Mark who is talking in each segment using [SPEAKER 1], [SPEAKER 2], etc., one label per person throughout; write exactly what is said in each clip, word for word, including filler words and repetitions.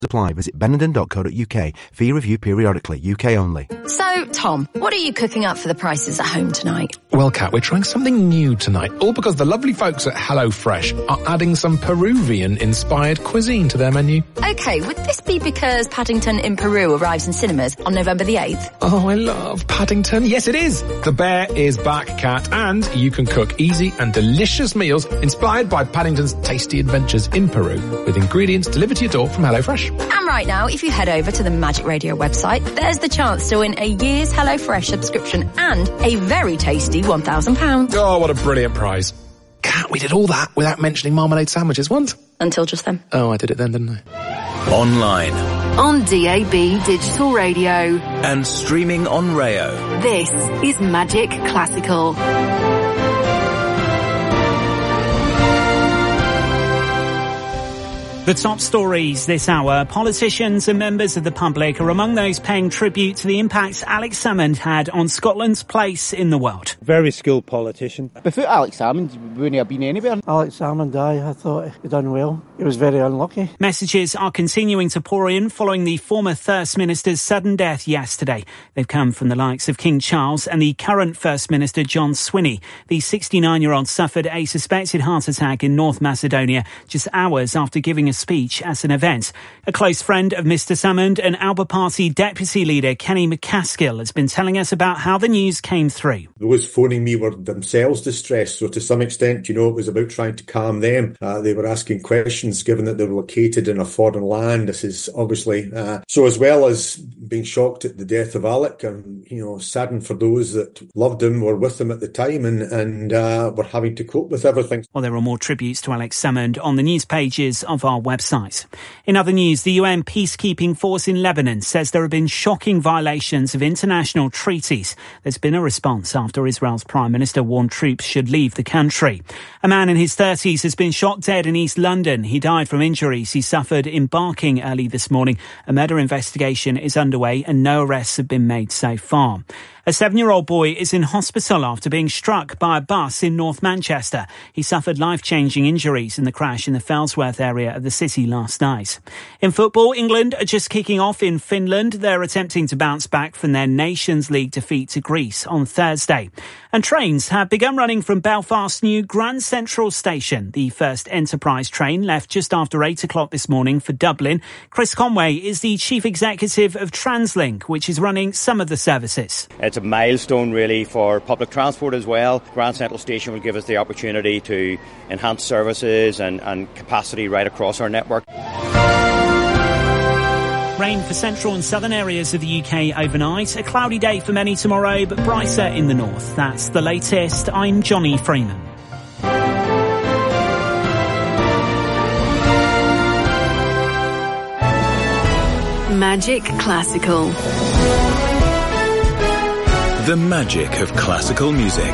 [SPEAKER 1] Apply. Visit benenden dot co dot uk. Fee review periodically. U K only.
[SPEAKER 2] So, Tom, what are you cooking up for the prices at home tonight?
[SPEAKER 3] Well, Kat, we're trying something new tonight, all because the lovely folks at HelloFresh are adding some Peruvian-inspired cuisine to their menu.
[SPEAKER 2] Okay, would this be because Paddington in Peru arrives in cinemas on November the eighth?
[SPEAKER 3] Oh, I love Paddington. Yes, it is. The bear is back, Kat, and you can cook easy and delicious meals inspired by Paddington's tasty adventures in Peru with ingredients delivered to your door from HelloFresh.
[SPEAKER 2] And right now, if you head over to the Magic Radio website, there's the chance to win a year's HelloFresh subscription and a very tasty one thousand pounds.
[SPEAKER 3] Oh, what a brilliant prize. Kat, we did all that without mentioning marmalade sandwiches once.
[SPEAKER 2] Until just then.
[SPEAKER 3] Oh, I did it then, didn't I?
[SPEAKER 4] Online.
[SPEAKER 5] On D A B Digital Radio.
[SPEAKER 4] And streaming on Rayo.
[SPEAKER 5] This is Magic Classical.
[SPEAKER 6] The top stories this hour. Politicians and members of the public are among those paying tribute to the impact Alex Salmond had on Scotland's place in the world.
[SPEAKER 7] Very skilled politician.
[SPEAKER 8] Without Alex Salmond, we wouldn't have been anywhere.
[SPEAKER 9] Alex Salmond died. I thought he'd done well. He was very unlucky.
[SPEAKER 6] Messages are continuing to pour in following the former First Minister's sudden death yesterday. They've come from the likes of King Charles and the current First Minister John Swinney. The sixty-nine-year-old suffered a suspected heart attack in North Macedonia just hours after giving a speech at an event. A close friend of Mr Salmond and Alba Party Deputy Leader Kenny McCaskill has been telling us about how the news came through.
[SPEAKER 10] Those phoning me were themselves distressed, so to some extent, you know, it was about trying to calm them. Uh, they were asking questions given that they were located in a foreign land. This is obviously... Uh, so as well as being shocked at the death of Alec, I'm, you know, saddened for those that loved him, were with him at the time and, and uh, were having to cope with everything.
[SPEAKER 6] Well, there are more tributes to Alex Salmond on the news pages of our website. In other news, the U N peacekeeping force in Lebanon says there have been shocking violations of international treaties. There's been a response after Israel's Prime Minister warned troops should leave the country. A man in his thirties has been shot dead in East London. He died from injuries he suffered embarking early this morning. A murder investigation is underway and no arrests have been made so far. A seven-year-old boy is in hospital after being struck by a bus in North Manchester. He suffered life-changing injuries in the crash in the Fellsworth area of the city last night. In football, England are just kicking off in Finland. They're attempting to bounce back from their Nations League defeat to Greece on Thursday. And trains have begun running from Belfast's new Grand Central Station. The first Enterprise train left just after eight o'clock this morning for Dublin. Chris Conway is the chief executive of TransLink, which is running some of the services.
[SPEAKER 11] It's a milestone really for public transport as well. Grand Central Station will give us the opportunity to enhance services and, and capacity right across our network.
[SPEAKER 6] Rain for central and southern areas of the U K overnight. A cloudy day for many tomorrow, but brighter in the north. That's the latest. I'm Johnny Freeman.
[SPEAKER 5] Magic Classical.
[SPEAKER 4] The magic of classical music.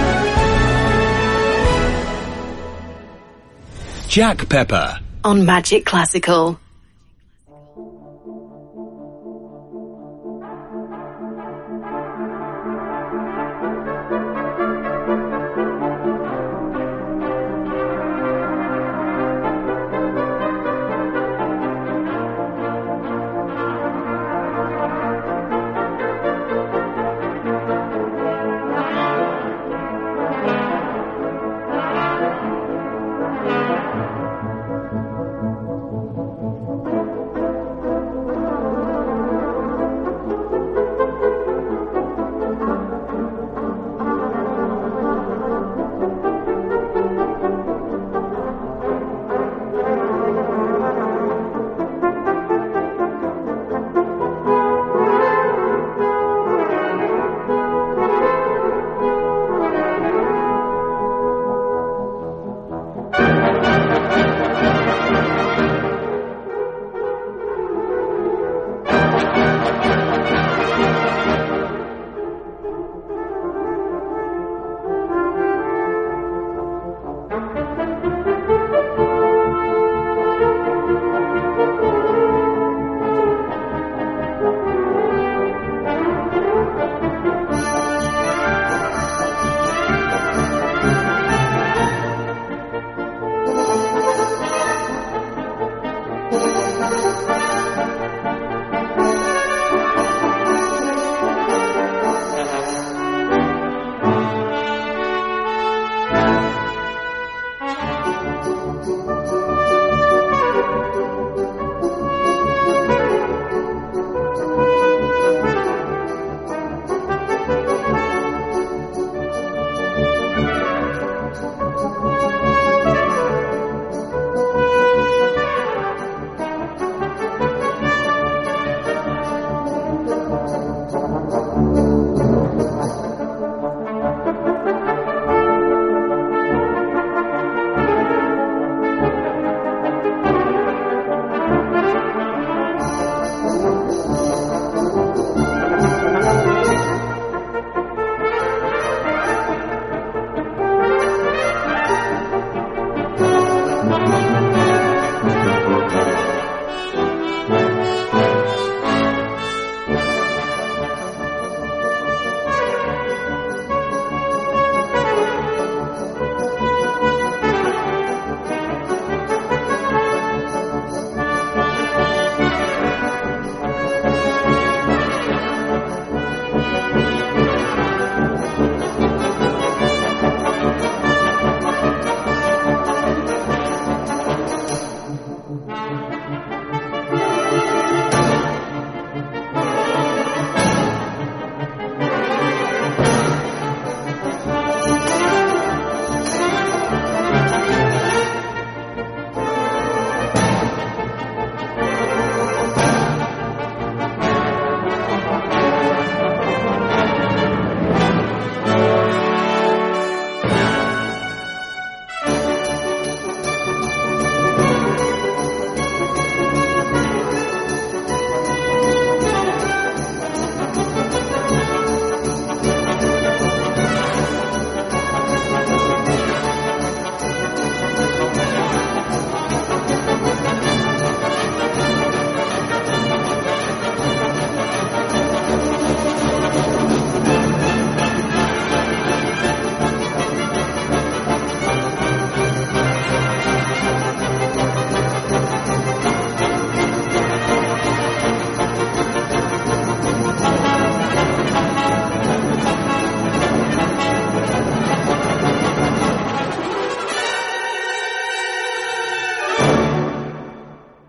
[SPEAKER 4] Jack Pepper
[SPEAKER 5] on Magic Classical.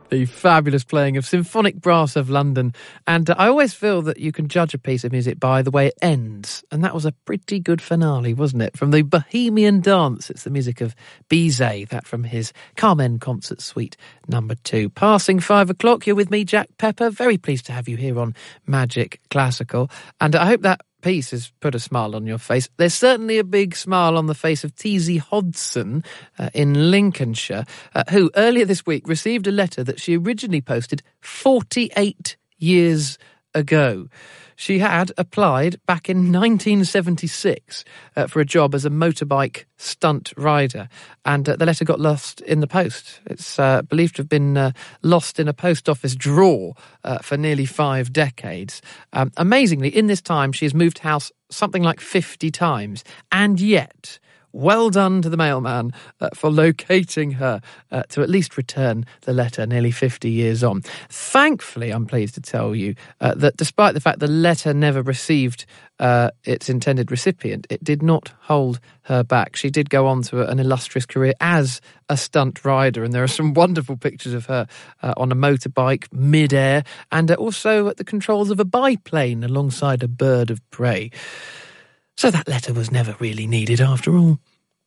[SPEAKER 7] The fabulous playing of Symphonic Brass of London. And uh, I always feel that you can judge a piece of music by the way it ends. And that was a pretty good finale, wasn't it? From the Bohemian Dance, it's the music of Bizet, that from his Carmen Concert Suite number two. Passing five o'clock, you're with me, Jack Pepper. Very pleased to have you here on Magic Classical. And I hope that piece has put a smile on your face. There's certainly a big smile on the face of T Z Hodson uh, in Lincolnshire, uh, who earlier this week received a letter that she originally posted forty-eight years ago. She had applied back in nineteen seventy-six uh, for a job as a motorbike stunt rider, and uh, the letter got lost in the post. It's uh, believed to have been uh, lost in a post office drawer uh, for nearly five decades. Um, amazingly, in this time, she has moved house something like fifty times, and yet, well done to the mailman uh, for locating her uh, to at least return the letter nearly fifty years on. Thankfully, I'm pleased to tell you uh, that despite the fact the letter never received uh, its intended recipient, it did not hold her back. She did go on to an illustrious career as a stunt rider, and there are some wonderful pictures of her uh, on a motorbike, mid-air, and uh, also at the controls of a biplane alongside a bird of prey. So that letter was never really needed after all.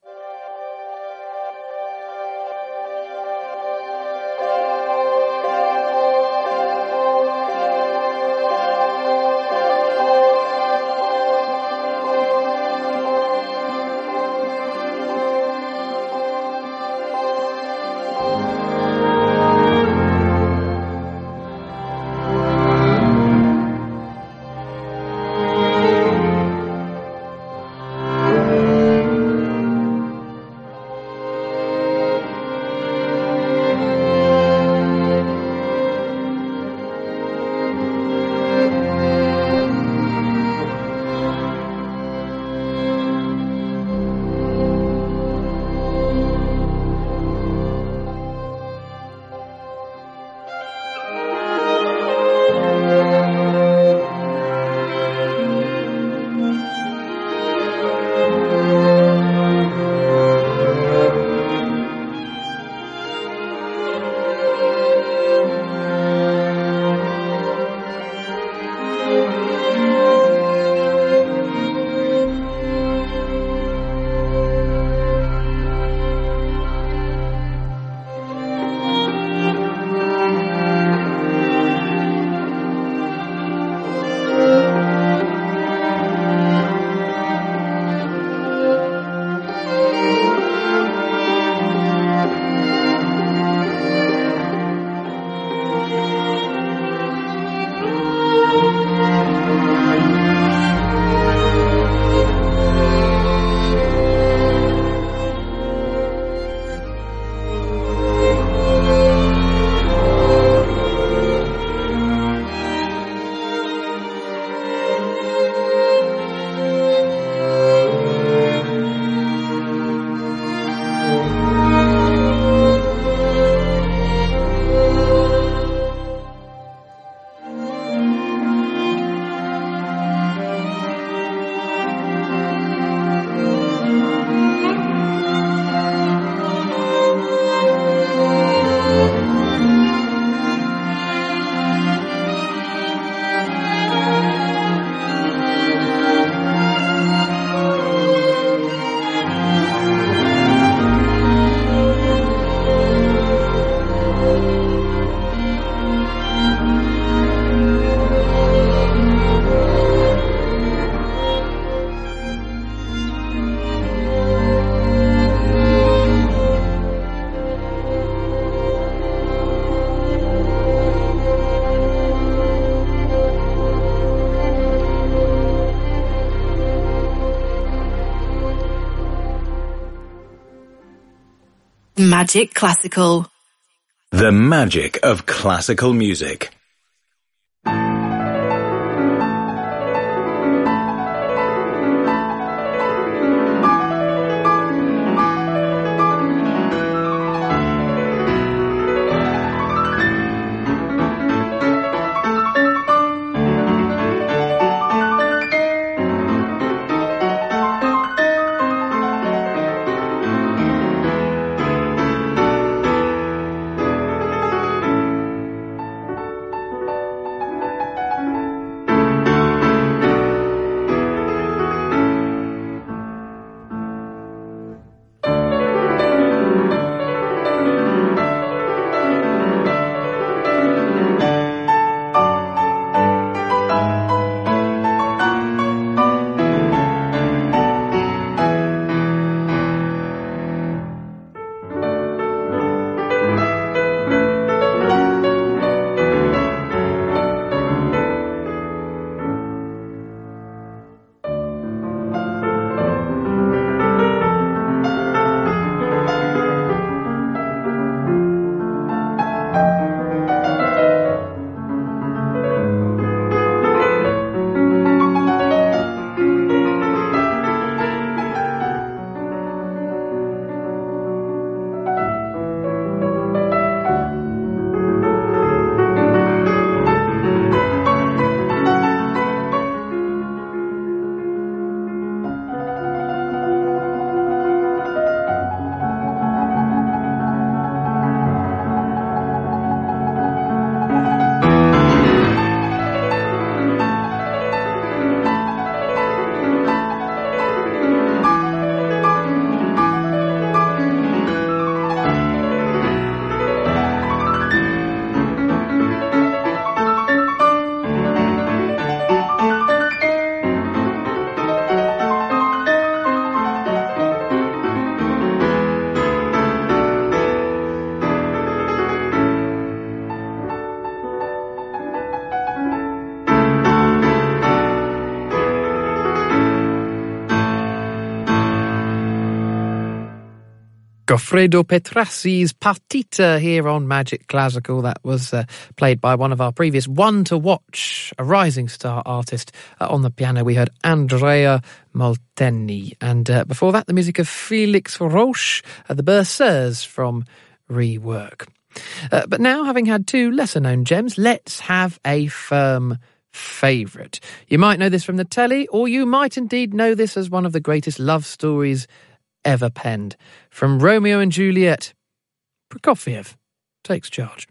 [SPEAKER 5] Magic Classical.
[SPEAKER 4] The magic of classical music.
[SPEAKER 7] Goffredo Petrassi's Partita here on Magic Classical. That was uh, played by one of our previous One to Watch, a rising star artist. Uh, on the piano we heard Andrea Molteni. And uh, before that, the music of Felix Roche, uh, the Berceuse from Rework. Uh, but now, having had two lesser-known gems, let's have a firm favourite. You might know this from the telly, or you might indeed know this as one of the greatest love stories ever penned. From Romeo and Juliet, Prokofiev takes charge.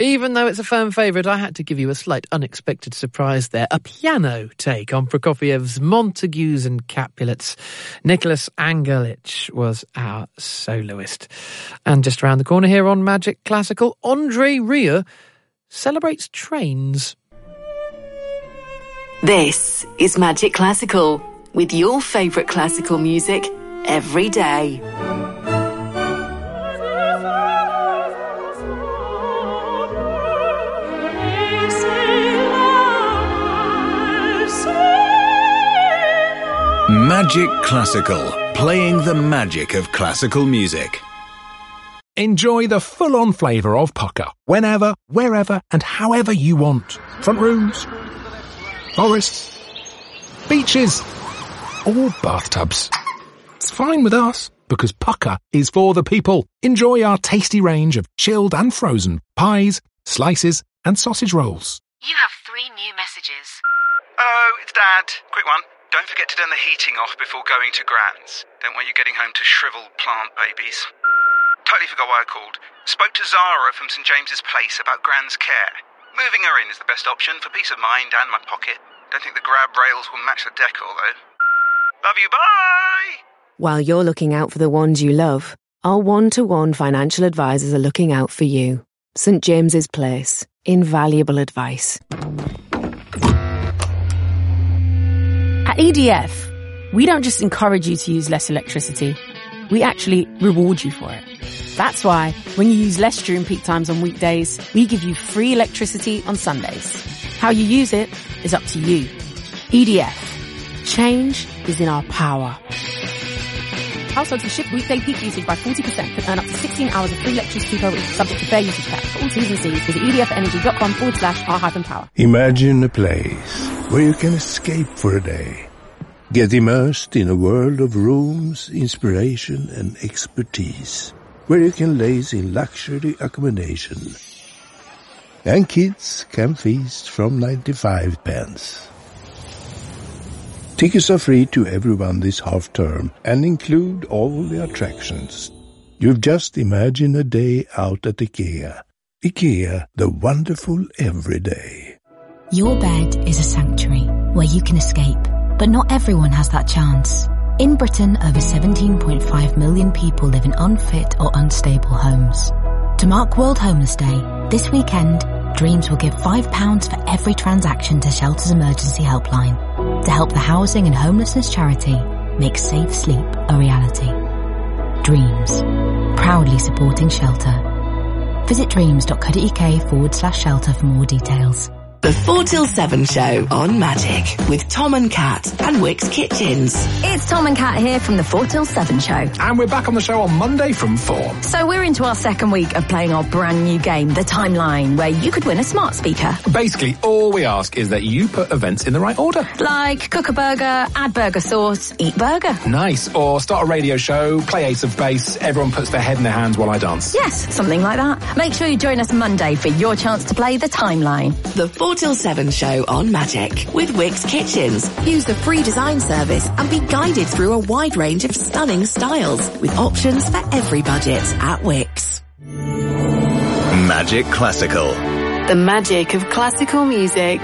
[SPEAKER 7] Even though it's a firm favourite, I had to give you a slight unexpected surprise there. A piano take on Prokofiev's Montagues and Capulets. Nicholas Angelic was our soloist. And just around the corner here on Magic Classical, Andre Rieu celebrates trains.
[SPEAKER 5] This is Magic Classical, with your favourite classical music every day.
[SPEAKER 4] Magic Classical, playing the magic of classical music.
[SPEAKER 3] Enjoy the full-on flavour of pucker, whenever, wherever and however you want. Front rooms, forests, beaches, or bathtubs. It's fine with us, because pucker is for the people. Enjoy our tasty range of chilled and frozen pies, slices and sausage rolls.
[SPEAKER 12] You have three new messages. Oh, it's Dad. Quick one. Don't forget to turn the heating off before going to Gran's. Don't want you getting home to shriveled plant babies. Totally forgot why I called. Spoke to Zara from St James's Place about Gran's care. Moving her in is the best option for peace of mind and my pocket. Don't think the grab rails will match the decor, though. Love you, bye!
[SPEAKER 13] While you're looking out for the ones you love, our one-to-one financial advisors are looking out for you. St James's Place. Invaluable advice.
[SPEAKER 14] At E D F, we don't just encourage you to use less electricity, we actually reward you for it. That's why, when you use less during peak times on weekdays, we give you free electricity on Sundays. How you use it is up to you. E D F. Change is in our power. Households who shift weekday peak usage by forty percent can earn up to sixteen hours of free electricity per week, subject to fair usage cap. For all T's and C's, visit edfenergy.com forward slash R hyphen power.
[SPEAKER 15] Imagine a place where you can escape for a day. Get immersed in a world of rooms, inspiration and expertise, where you can laze in luxury accommodation. And kids can feast from ninety-five pence. Tickets are free to everyone this half-term and include all the attractions. You've just imagined a day out at IKEA. IKEA, the wonderful everyday.
[SPEAKER 16] Your bed is a sanctuary where you can escape, but not everyone has that chance. In Britain, over seventeen point five million people live in unfit or unstable homes. To mark World Homeless Day, this weekend, Dreams will give five pounds for every transaction to Shelter's emergency helpline to help the housing and homelessness charity make safe sleep a reality. Dreams, proudly supporting Shelter. Visit dreams.co.uk forward slash shelter for more details.
[SPEAKER 5] The four till seven show on Magic with Tom and Kat and Wick's Kitchens.
[SPEAKER 2] It's Tom and Kat here from the four till seven show.
[SPEAKER 3] And we're back on the show on Monday from four.
[SPEAKER 2] So we're into our second week of playing our brand new game, The Timeline, where you could win a smart speaker.
[SPEAKER 3] Basically, all we ask is that you put events in the right order.
[SPEAKER 2] Like cook a burger, add burger sauce, eat burger.
[SPEAKER 3] Nice. Or start a radio show, play Ace of Base, everyone puts their head in their hands while I dance.
[SPEAKER 2] Yes, something like that. Make sure you join us Monday for your chance to play The Timeline.
[SPEAKER 5] The four till seven show on Magic with Wick's Kitchens. Use the free design service and be guided through a wide range of stunning styles with options for every budget at Wick's.
[SPEAKER 4] Magic Classical.
[SPEAKER 5] The magic of classical music.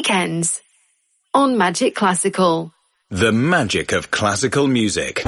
[SPEAKER 5] Weekends on Magic Classical.
[SPEAKER 4] The magic of classical music.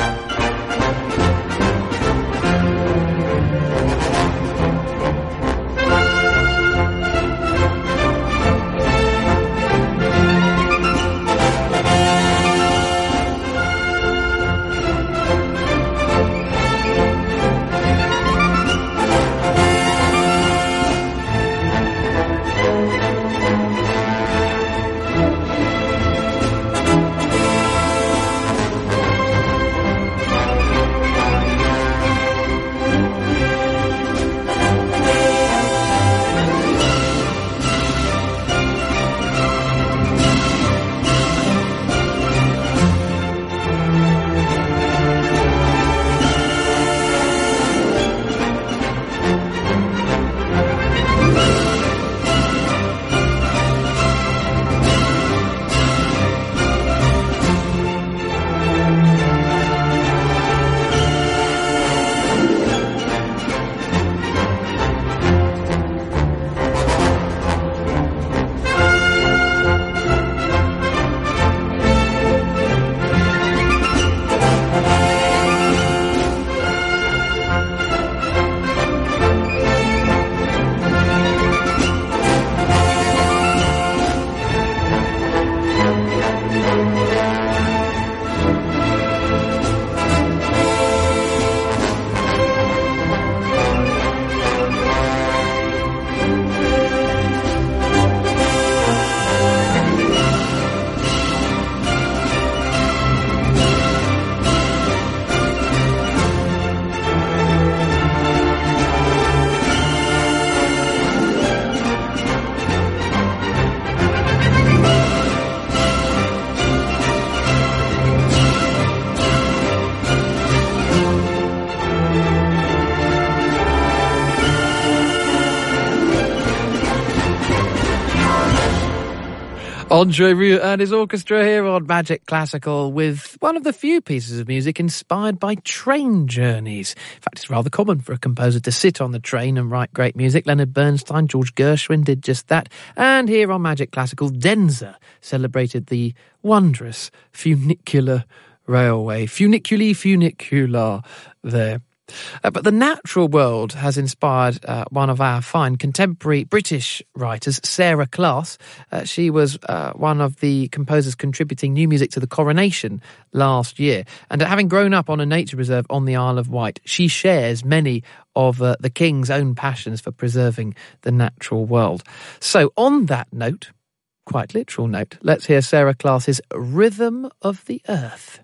[SPEAKER 7] Andre Rieu and his orchestra here on Magic Classical with one of the few pieces of music inspired by train journeys. In fact, it's rather common for a composer to sit on the train and write great music. Leonard Bernstein, George Gershwin did just that. And here on Magic Classical, Denza celebrated the wondrous funicular railway. Funiculi funicular there. Uh, but the natural world has inspired uh, one of our fine contemporary British writers, Sarah Class. Uh, she was uh, one of the composers contributing new music to the Coronation last year. And having grown up on a nature reserve on the Isle of Wight, she shares many of uh, the King's own passions for preserving the natural world. So on that note, quite literal note, let's hear Sarah Class's Rhythm of the Earth.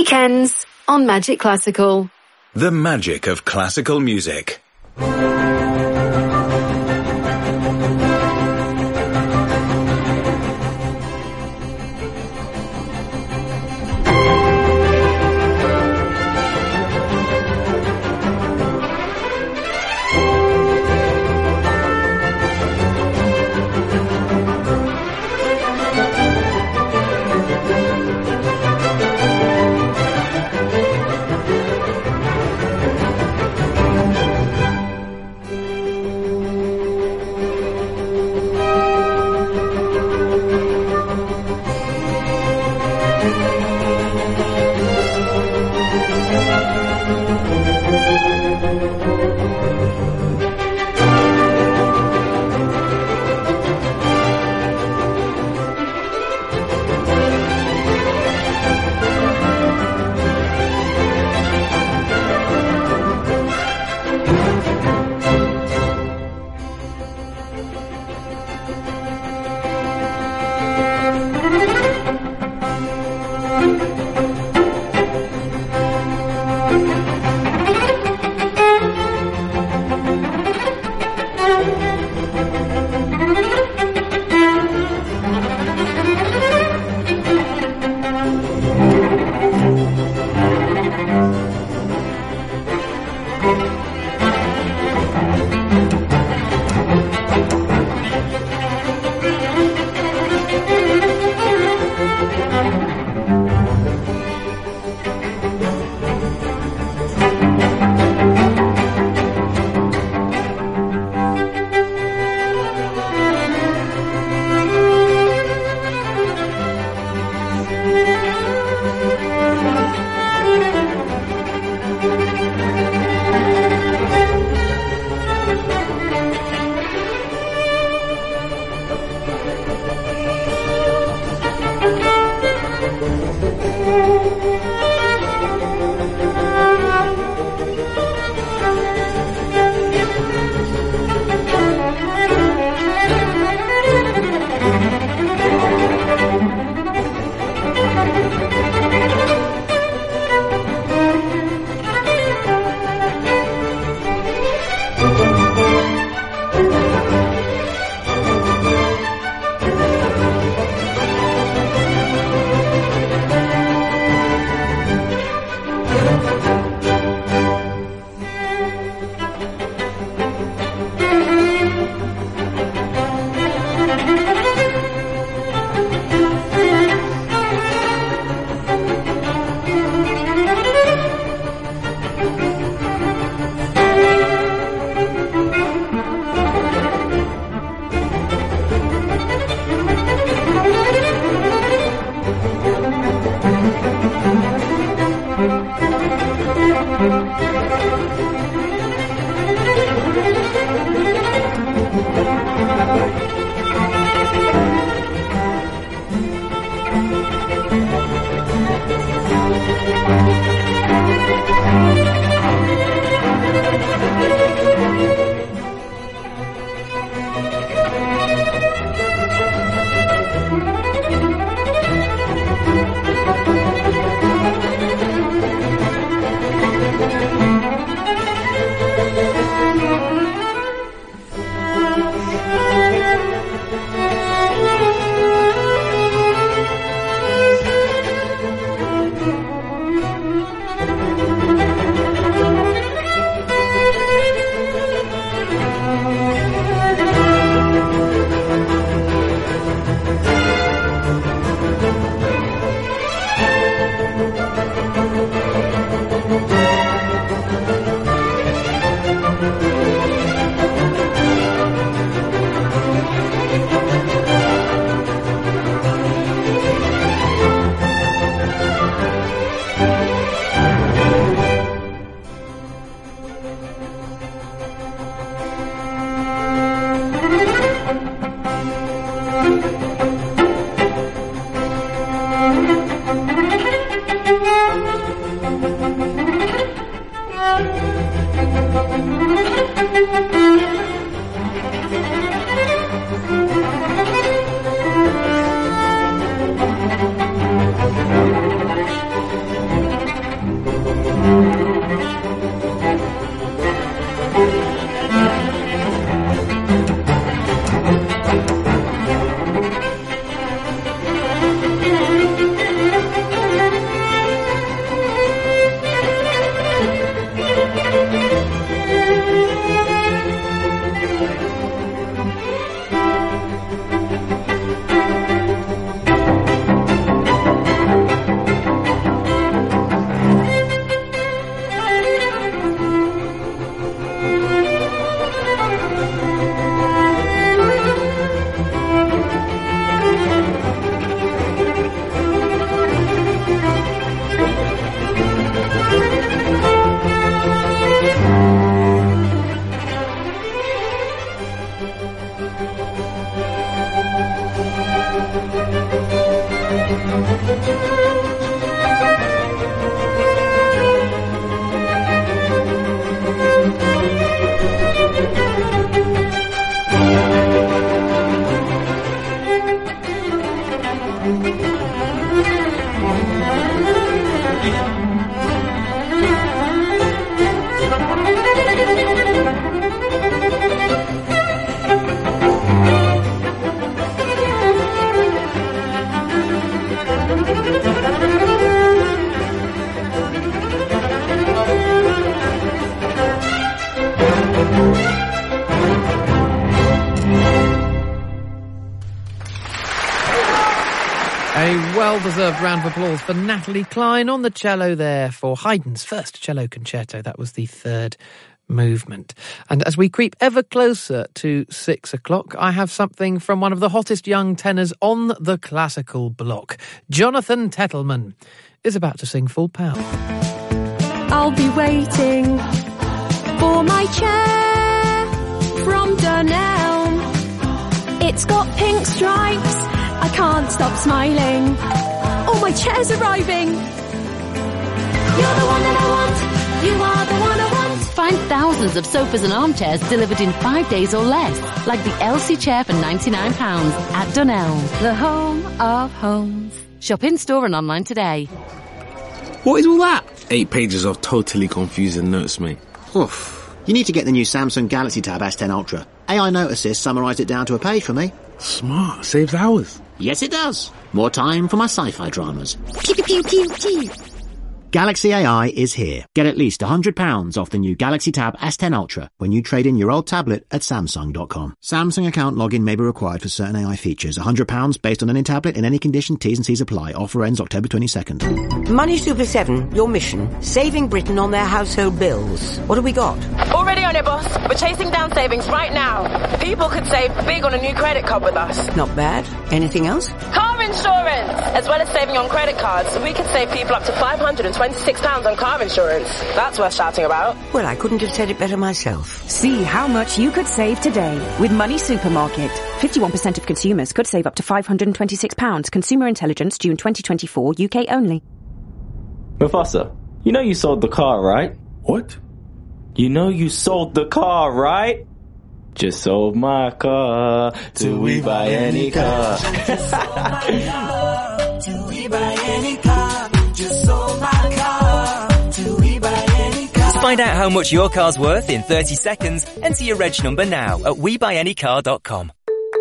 [SPEAKER 13] Weekends on Magic Classical.
[SPEAKER 4] The magic of classical music.
[SPEAKER 7] Well-deserved round of applause for Natalie Cline on the cello there for Haydn's first cello concerto. That was the third movement. And as we creep ever closer to six o'clock, I have something from one of the hottest young tenors on the classical block. Jonathan Tettleman is about to sing full power.
[SPEAKER 17] I'll be waiting for my chair from Dunelm. It's got pink stripes. I can't stop smiling. Oh, my chair's arriving. You're the one that I want. You are the one I want.
[SPEAKER 18] Find thousands of sofas and armchairs delivered in five days or less, like the Elsie chair for ninety-nine pounds at Dunelm, the home of homes. Shop in store and online today.
[SPEAKER 19] What is all that? Eight pages of totally confusing notes, mate.
[SPEAKER 20] Oof. You need to get the new Samsung Galaxy Tab S ten Ultra. A I Note Assist summarised it down to a page for me.
[SPEAKER 19] Smart. Saves hours.
[SPEAKER 20] Yes, it does. More time for my sci-fi dramas. Pew, pew, pew, pew. Galaxy A I is here. Get at least one hundred pounds off the new Galaxy Tab S ten Ultra when you trade in your old tablet at Samsung dot com. Samsung account login may be required for certain A I features. one hundred pounds based on any tablet in any condition. T's and C's apply. Offer ends October twenty-second.
[SPEAKER 21] Money Super seven, your mission, saving Britain on their household bills. What have we got?
[SPEAKER 22] Already on it, boss. We're chasing down savings right now. People could save big on a new credit card with us.
[SPEAKER 21] Not bad. Anything else?
[SPEAKER 22] Car insurance! As well as saving on credit cards, we could save people up to five hundred twenty-six pounds on car insurance. That's worth shouting about.
[SPEAKER 21] Well, I couldn't have said it better myself.
[SPEAKER 23] See how much you could save today with Money Supermarket. fifty-one percent of consumers could save up to five hundred twenty-six pounds. Consumer Intelligence, June twenty twenty-four, U K only.
[SPEAKER 24] Mufasa, you know you sold the car, right?
[SPEAKER 19] What?
[SPEAKER 24] You know you sold the car, right? Just sold my car. Till we buy any car.
[SPEAKER 25] Just sold my car. Till we buy any car. Just sold my car. Till we buy any car.
[SPEAKER 26] To find out how much your car's worth in thirty seconds, enter your reg number now at we buy any car dot com.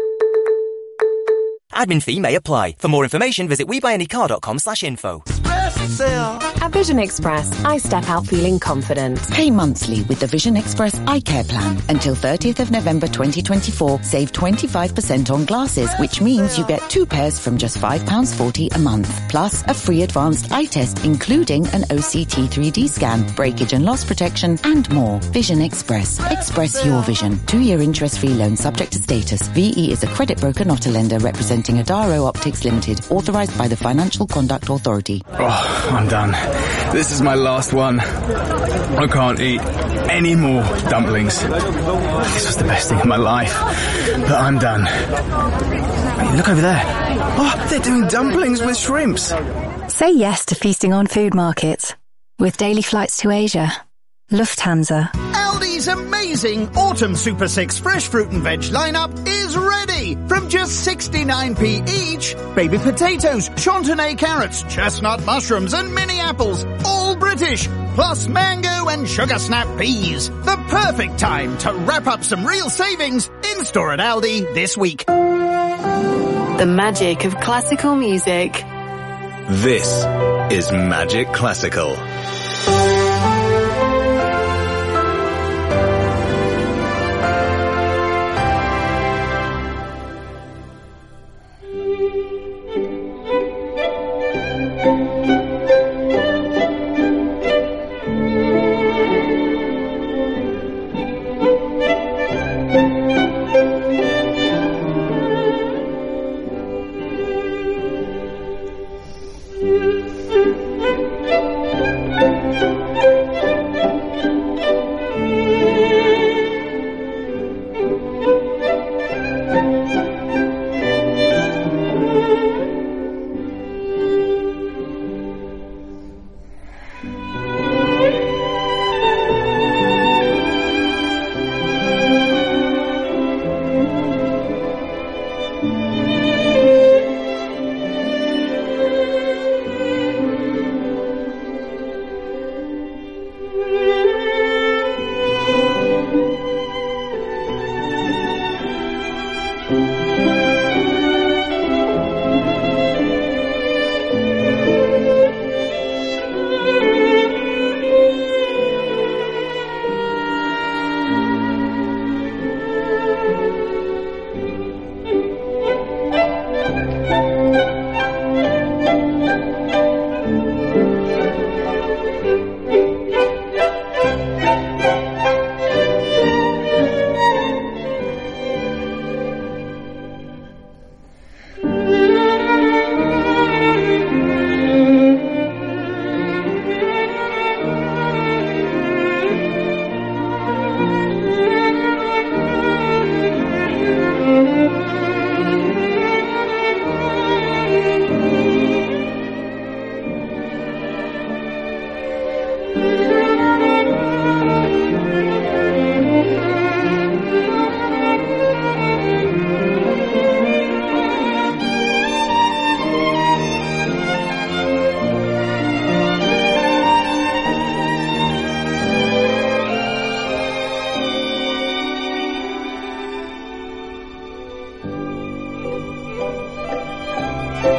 [SPEAKER 26] Admin fee may apply. For more information, visit we buy any car dot com slash info.
[SPEAKER 13] At Vision Express, I step out feeling confident.
[SPEAKER 27] Pay monthly with the Vision Express Eye Care Plan. Until thirtieth of November twenty twenty-four, save twenty-five percent on glasses, which means you get two pairs from just five pounds forty a month. Plus, a free advanced eye test, including an O C T three D scan, breakage and loss protection, and more. Vision Express. Express your vision. Two-year interest-free loan subject to status. V E is a credit broker, not a lender, representing Adaro Optics Limited, authorised by the Financial Conduct Authority.
[SPEAKER 28] Oh, I'm done. This is my last one. I can't eat any more dumplings. This was the best thing in my life, but I'm done. Hey, look over there. Oh, they're doing dumplings with shrimps.
[SPEAKER 29] Say yes to feasting on food markets with daily flights to Asia. Lufthansa.
[SPEAKER 30] Aldi's amazing Autumn Super six fresh fruit and veg lineup is ready from just sixty-nine p each. Baby potatoes, chantenay carrots, chestnut mushrooms and mini apples, all British, plus mango and sugar snap peas. The perfect time to wrap up some real savings in store at Aldi this week.
[SPEAKER 5] The magic of classical music.
[SPEAKER 4] This is Magic Classical.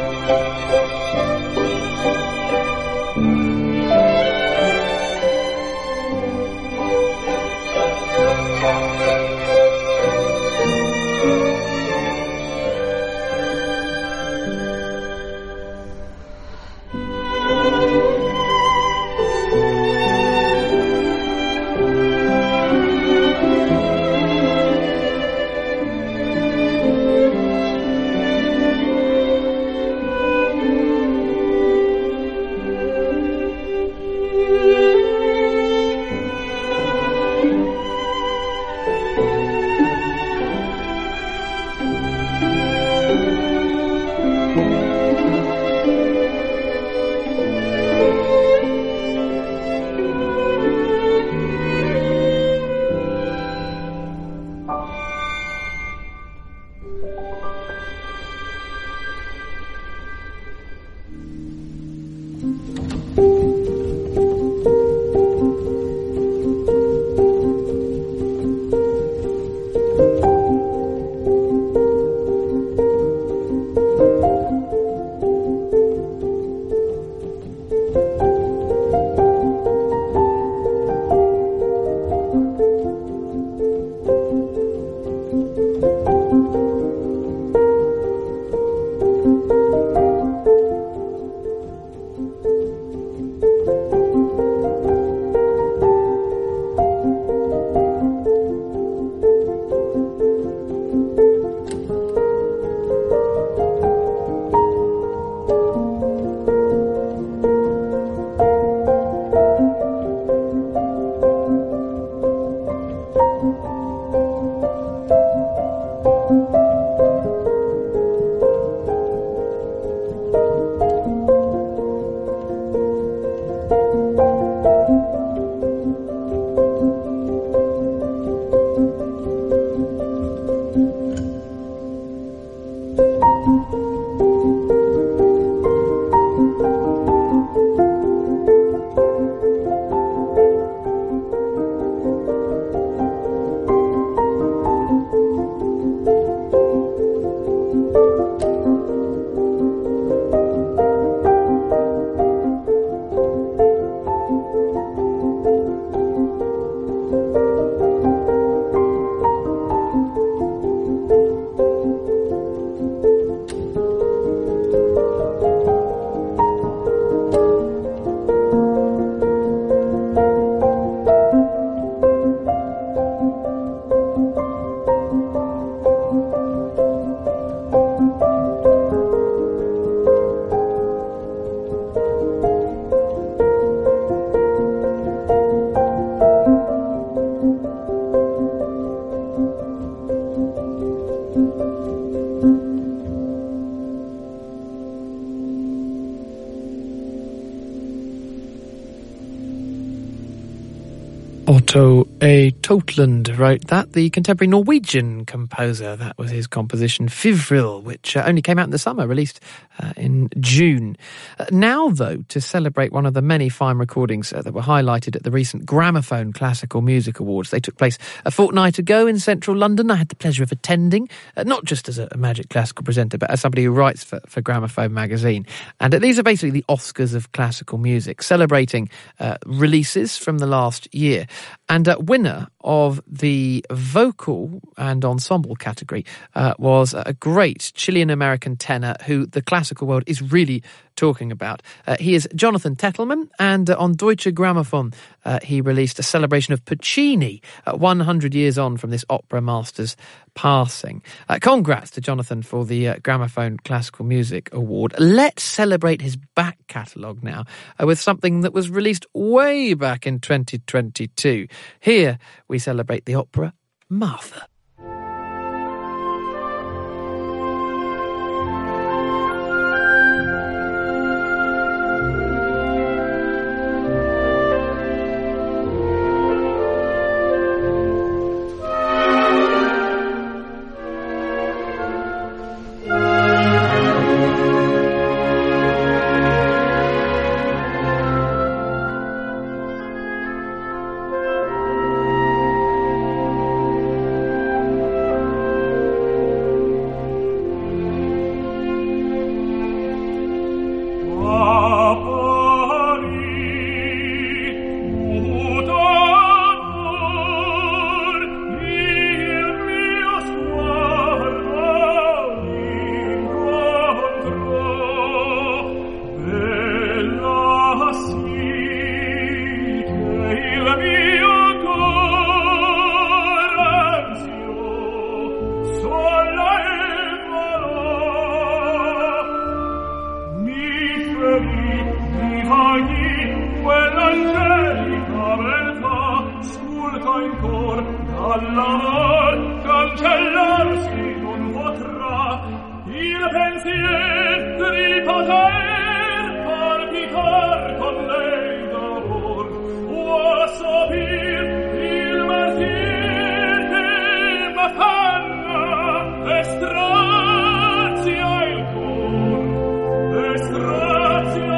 [SPEAKER 7] Otto A. Totland wrote that, the contemporary Norwegian composer. That was his composition Fivril, which uh, only came out in the summer, released uh, in June. Uh, now, though, to celebrate one of the many fine recordings uh, that were highlighted at the recent Gramophone Classical Music Awards. They took place a fortnight ago in central London. I had the pleasure of attending, uh, not just as a, a Magic Classical presenter, but as somebody who writes for, for Gramophone magazine. And uh, these are basically the Oscars of classical music, celebrating uh, releases from the last year. And uh, winner of the vocal and ensemble category uh, was a great Chilean-American tenor who the classical world is really talking about. Uh, he is Jonathan Tettelman, and uh, on Deutsche Grammophon uh, he released a celebration of Puccini, uh, one hundred years on from this opera master's passing. Uh, congrats to Jonathan for the uh, Gramophone Classical Music Award. Let's celebrate his back catalogue now uh, with something that was released way back in twenty twenty-two. Here we celebrate the opera Martha.
[SPEAKER 1] all'amor cancellarsi non potrà il pensier di poter palpitar con lei d'amor o sopir il martir che m'affanna e strazia il cor e strazia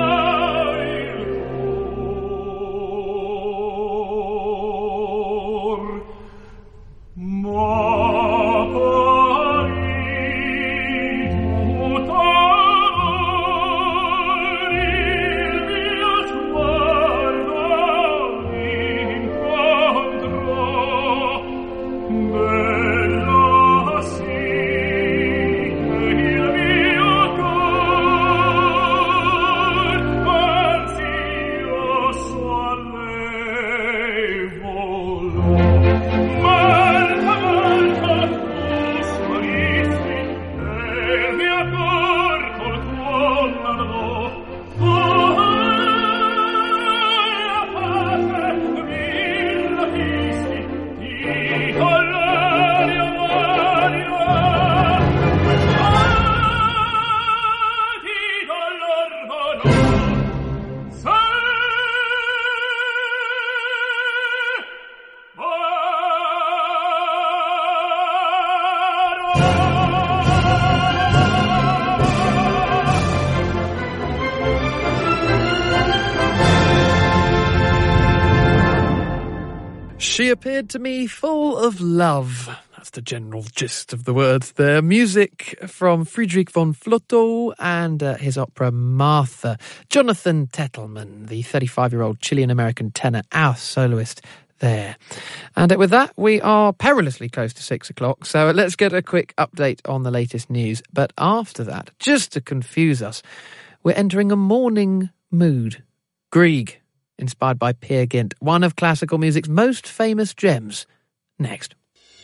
[SPEAKER 7] She appeared to me full of love. That's the general gist of the words there. Music from Friedrich von Flotow and uh, his opera Martha. Jonathan Tettleman, the thirty-five-year-old Chilean-American tenor, our soloist there. And uh, with that, we are perilously close to six o'clock, so let's get a quick update on the latest news. But after that, just to confuse us, we're entering a morning mood. Grieg, inspired by Peer Gynt, one of classical music's most famous gems. Next.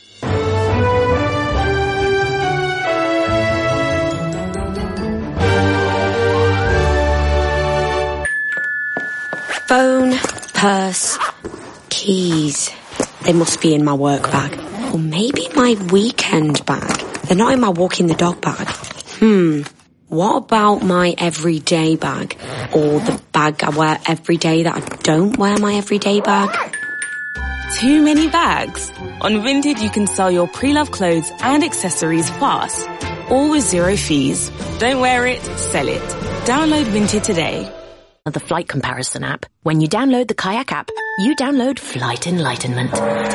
[SPEAKER 6] Phone, purse, keys. They must be in my work bag. Or maybe my weekend bag. They're not in my walking the dog bag. Hmm. What about my everyday bag? Or the bag I wear every day that I don't wear my everyday bag?
[SPEAKER 8] Too many bags? On Vinted, you can sell your pre-loved clothes and accessories fast, all with zero fees. Don't wear it, sell it. Download Vinted today.
[SPEAKER 9] The flight comparison app. When you download the Kayak app, you download Flight Enlightenment.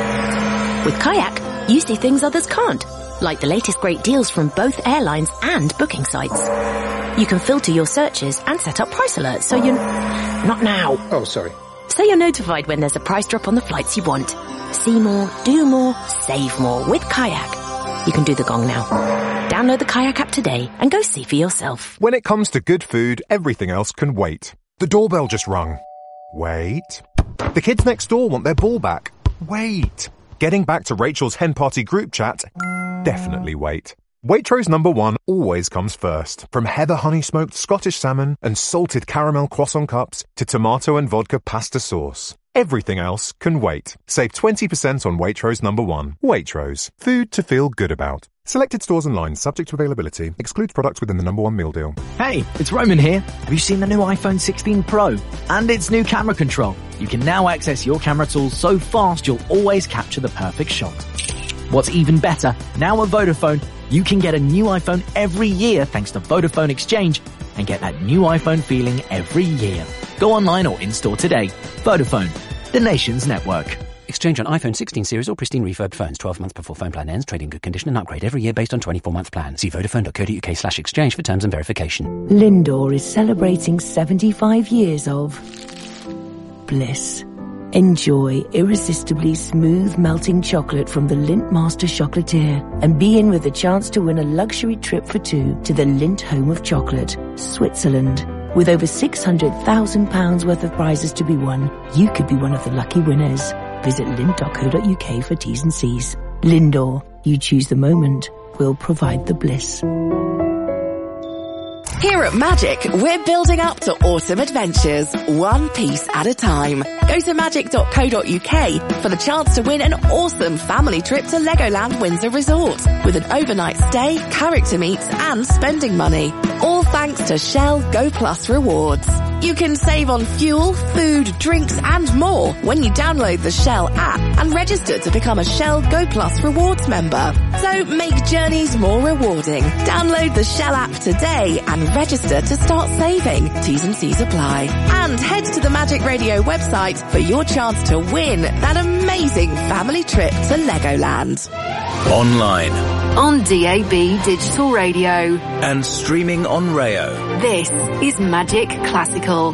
[SPEAKER 9] With Kayak, you see things others can't, like the latest great deals from both airlines and booking sites. You can filter your searches and set up price alerts so you... Not now.
[SPEAKER 10] Oh, sorry.
[SPEAKER 9] So you're notified when there's a price drop on the flights you want. See more, do more, save more with Kayak. You can do the gong now. Download the Kayak app today and go see for yourself.
[SPEAKER 11] When it comes to good food, everything else can wait. The doorbell just rung. Wait. The kids next door want their ball back. Wait. Getting back to Rachel's hen party group chat? Definitely wait. Waitrose number one always comes first. From heather honey smoked Scottish salmon and salted caramel croissant cups to tomato and vodka pasta sauce. Everything else can wait. Save twenty percent on Waitrose number one. Waitrose. Food to feel good about. Selected stores and lines subject to availability. Excludes products within the number one meal deal.
[SPEAKER 12] Hey, it's Roman here. Have you seen the new iPhone sixteen Pro? And its new camera control. You can now access your camera tools so fast you'll always capture the perfect shot. What's even better, now at Vodafone, you can get a new iPhone every year thanks to Vodafone Exchange and get that new iPhone feeling every year. Go online or in-store today. Vodafone, the nation's network.
[SPEAKER 14] Exchange on iPhone sixteen series or pristine refurbed phones. twelve months before phone plan ends. Trade in good condition and upgrade every year based on twenty-four month plan. See vodafone.co.uk slash exchange for terms and verification.
[SPEAKER 15] Lindor is celebrating seventy-five years of bliss. Enjoy irresistibly smooth melting chocolate from the Lindt Master Chocolatier and be in with a chance to win a luxury trip for two to the Lindt Home of Chocolate, Switzerland. With over six hundred thousand pounds worth of prizes to be won, you could be one of the lucky winners. Visit lindt dot co dot uk for T's and C's. Lindor, you choose the moment, we'll provide the bliss.
[SPEAKER 5] Here at Magic, we're building up to autumn adventures, one piece at a time. Go to magic dot co dot uk for the chance to win an awesome family trip to Legoland Windsor Resort with an overnight stay, character meets and spending money. All thanks to Shell Go Plus Rewards. You can save on fuel, food, drinks and more when you download the Shell app and register to become a Shell Go Plus Rewards member. So make journeys more rewarding. Download the Shell app today and register to start saving. T's and C's apply. And head to the Magic Radio website for your chance to win that amazing family trip to Legoland.
[SPEAKER 4] Online.
[SPEAKER 2] On D A B Digital Radio.
[SPEAKER 4] And streaming on Rayo.
[SPEAKER 2] This is Magic Classical.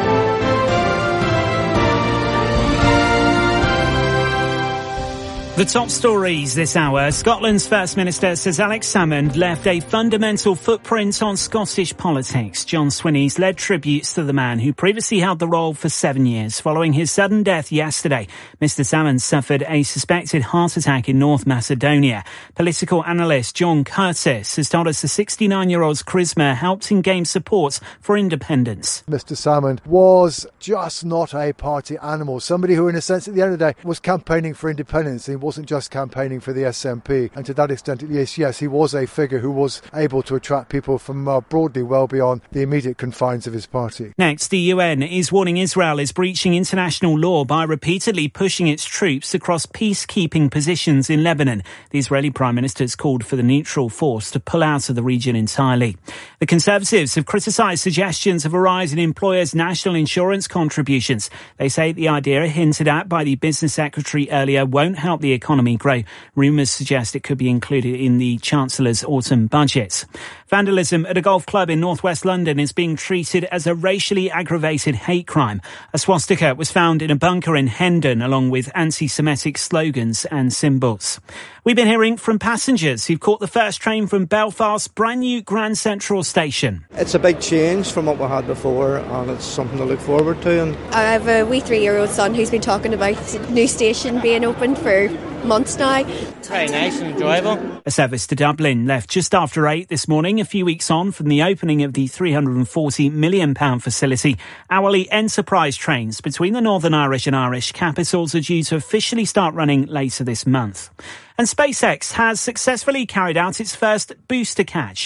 [SPEAKER 3] The top stories this hour. Scotland's First Minister Sir Alex Salmond left a fundamental footprint on Scottish politics. John Swinney's led tributes to the man who previously held the role for seven years following his sudden death yesterday. Mister Salmond suffered a suspected heart attack in North Macedonia. Political analyst John Curtis has told us the sixty-nine-year-old's charisma helped him gain support for independence.
[SPEAKER 10] Mister Salmond was just not a party animal. Somebody who, in a sense, at the end of the day, was campaigning for independence. He wasn't just campaigning for the S N P, and to that extent, yes, yes, he was a figure who was able to attract people from uh, broadly well beyond the immediate confines of his party.
[SPEAKER 3] Next, the U N is warning Israel is breaching international law by repeatedly pushing its troops across peacekeeping positions in Lebanon. The Israeli Prime Minister has called for the neutral force to pull out of the region entirely. The Conservatives have criticised suggestions of a rise in employers' national insurance contributions. They say the idea hinted at by the Business Secretary earlier won't help the economy grow. Rumours suggest it could be included in the Chancellor's autumn budget. Vandalism at a golf club in northwest London is being treated as a racially aggravated hate crime. A swastika was found in a bunker in Hendon along with anti-Semitic slogans and symbols. We've been hearing from passengers who've caught the first train from Belfast's brand new Grand Central station.
[SPEAKER 16] It's a big change from what we had before and it's something to look forward to. And
[SPEAKER 17] I have a wee three-year-old son who's been talking about the new station being opened for months now.
[SPEAKER 18] It's very nice and enjoyable.
[SPEAKER 3] A service to Dublin left just after eight this morning, a few weeks on from the opening of the three hundred forty million pounds facility. Hourly Enterprise trains between the Northern Irish and Irish capitals are due to officially start running later this month. And SpaceX has successfully carried out its first booster catch.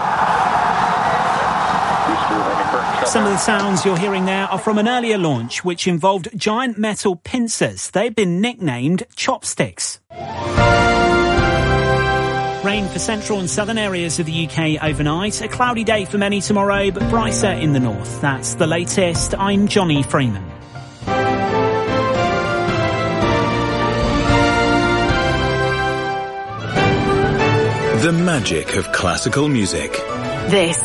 [SPEAKER 3] Some of the sounds you're hearing there are from an earlier launch which involved giant metal pincers. They've been nicknamed chopsticks. Rain for central and southern areas of the U K overnight. A cloudy day for many tomorrow, but brighter in the north. That's the latest. I'm Johnny Freeman.
[SPEAKER 4] The magic of classical music.
[SPEAKER 5] This